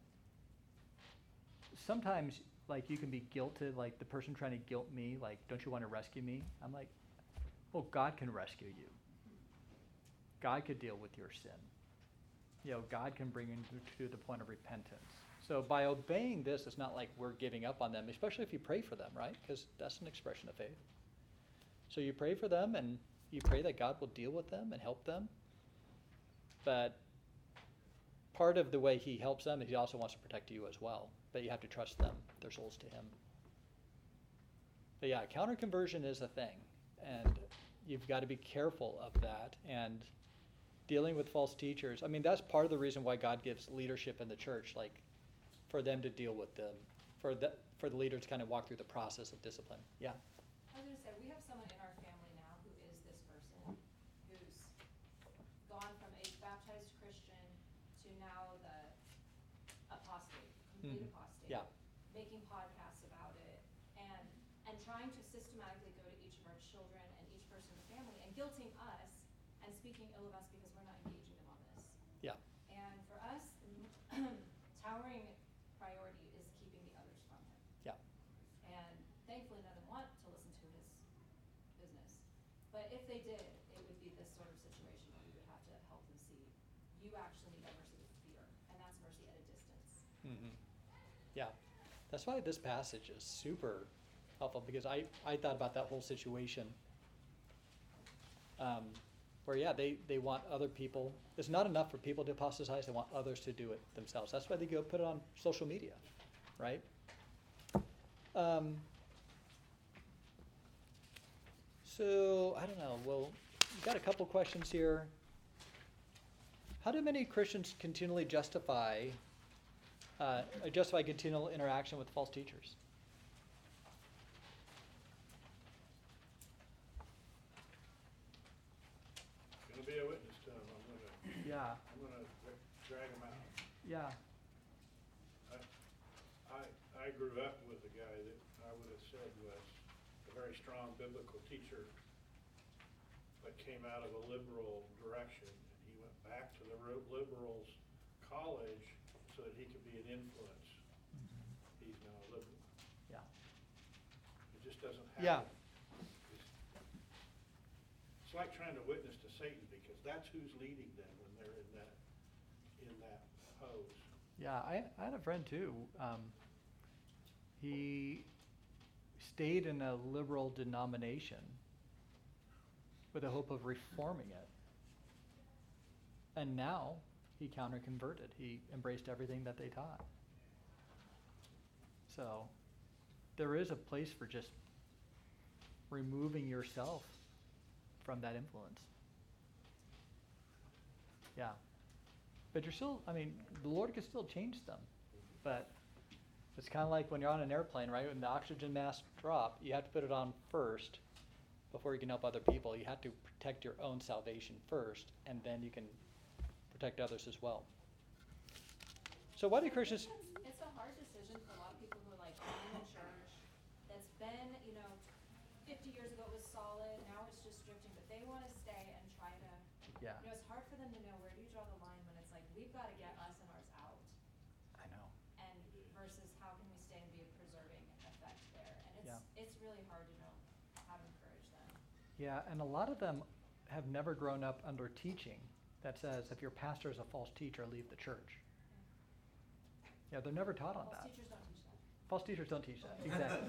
sometimes, like, you can be guilted, like, the person trying to guilt me, like, don't you want to rescue me? I'm like, well, God can rescue you. God could deal with your sin. You know, God can bring you to the point of repentance. So by obeying this, it's not like we're giving up on them, especially if you pray for them, right? Because that's an expression of faith. So you pray for them and you pray that God will deal with them and help them. But part of the way he helps them is he also wants to protect you as well. But you have to trust them, their souls to him. But yeah, counter conversion is a thing. And you've got to be careful of that. And dealing with false teachers, I mean, that's part of the reason why God gives leadership in the church, like for them to deal with them, for the, for the leader to kind of walk through the process of discipline. Yeah. I was gonna say, we have someone in our family now who is this person, who's gone from a baptized Christian to now the apostate, complete Mhm. apostate. Yeah. Making podcasts about it, and, and trying to systematically go to each of our children and each person in the family, and guilting us, and speaking ill of us because we're not engaging them on this. Yeah. And for us, towering priority is keeping the others from him. Yeah. And thankfully, none of them want to listen to his business. But if they did, it would be this sort of situation where we would have to help them see, you actually need that mercy with fear, and that's mercy at a distance. Mm-hmm. Yeah, that's why this passage is super helpful, because I, I thought about that whole situation. Um, where, yeah, they, they want other people, it's not enough for people to apostatize, they want others to do it themselves. That's why they go put it on social media, right? Um, so, I don't know, well, we've got a couple questions here. How do many Christians continually justify Uh, justify continual interaction with false teachers? Gonna be a witness to them, I'm gonna, Yeah, I'm gonna drag them out. yeah, I, I, I grew up with a guy that I would have said was a very strong biblical teacher, but came out of a liberal direction, and he went back to the ro- liberals' college so that he could be an influence. He's now a liberal. yeah, It just doesn't happen. Yeah. It's, it's like trying to witness to Satan, because that's who's leading them when they're in that, in that pose. yeah. I, I had a friend too. Um, he stayed in a liberal denomination with the hope of reforming it. And now he counter-converted. He embraced everything that they taught. So there is a place for just removing yourself from that influence. Yeah. But you're still, I mean, the Lord can still change them. But it's kind of like when you're on an airplane, right? When the oxygen masks drop, you have to put it on first before you can help other people. You have to protect your own salvation first, and then you can protect others as well. So why do Christians... It's, it's a hard decision for a lot of people who are like, I'm in a church that's been, you know, fifty years ago it was solid, now it's just drifting, but they want to stay and try to, Yeah, you know, it's hard for them to know, where do you draw the line when it's like, we've got to get us and ours out, I know. and versus how can we stay and be a preserving effect there? And it's, Yeah. it's really hard to know how to Yeah, and a lot of them have never grown up under teaching that says if your pastor is a false teacher, leave the church. Yeah, they're never taught on False that. teachers don't teach that. False teachers don't teach that, exactly.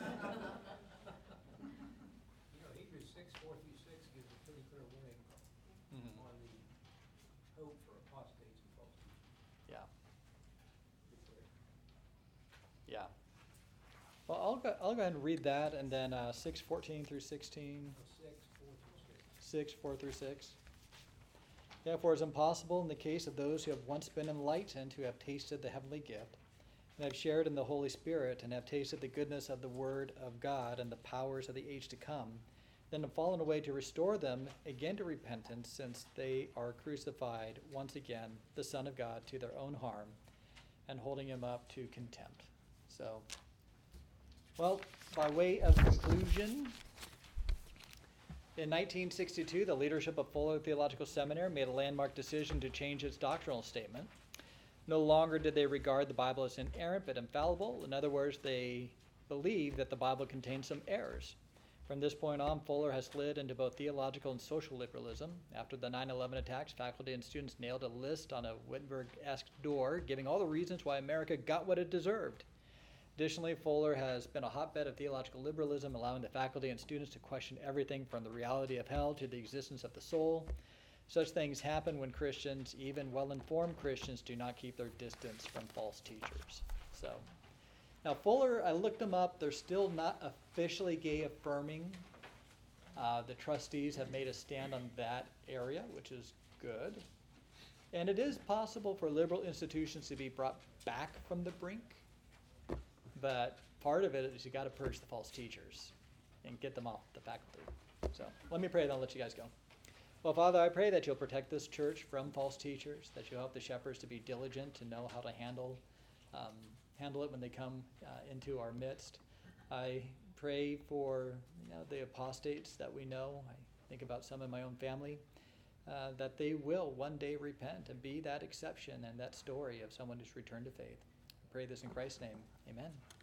You know, Hebrews six, four through six gives a pretty clear warning Mhm. on the hope for apostates and false teachers. Yeah, Pretty clear. yeah. Well, I'll go, I'll go ahead and read that, and then uh, six fourteen through sixteen. So six, four through six. Six, four through six. Therefore, it is impossible in the case of those who have once been enlightened, who have tasted the heavenly gift, and have shared in the Holy Spirit, and have tasted the goodness of the Word of God and the powers of the age to come, then have fallen away to restore them again to repentance, since they are crucified once again the Son of God to their own harm, and holding him up to contempt. So, well, by way of conclusion, in nineteen sixty-two, the leadership of Fuller Theological Seminary made a landmark decision to change its doctrinal statement. No longer did they regard the Bible as inerrant but infallible. In other words, they believed that the Bible contained some errors. From this point on, Fuller has slid into both theological and social liberalism. After the nine eleven attacks, faculty and students nailed a list on a Wittenberg-esque door, giving all the reasons why America got what it deserved. Additionally, Fuller has been a hotbed of theological liberalism, allowing the faculty and students to question everything from the reality of hell to the existence of the soul. Such things happen when Christians, even well-informed Christians, do not keep their distance from false teachers. So, now Fuller, I looked them up. They're still not officially gay affirming. Uh, the trustees have made a stand on that area, which is good. And it is possible for liberal institutions to be brought back from the brink. But part of it is you got to purge the false teachers and get them off the faculty. So let me pray, then I'll let you guys go. Well, Father, I pray that you'll protect this church from false teachers, that you'll help the shepherds to be diligent, to know how to handle um, handle it when they come uh, into our midst. I pray for you know, the apostates that we know. I think about some in my own family, uh, that they will one day repent and be that exception and that story of someone who's returned to faith. I pray this in Christ's name. Amen.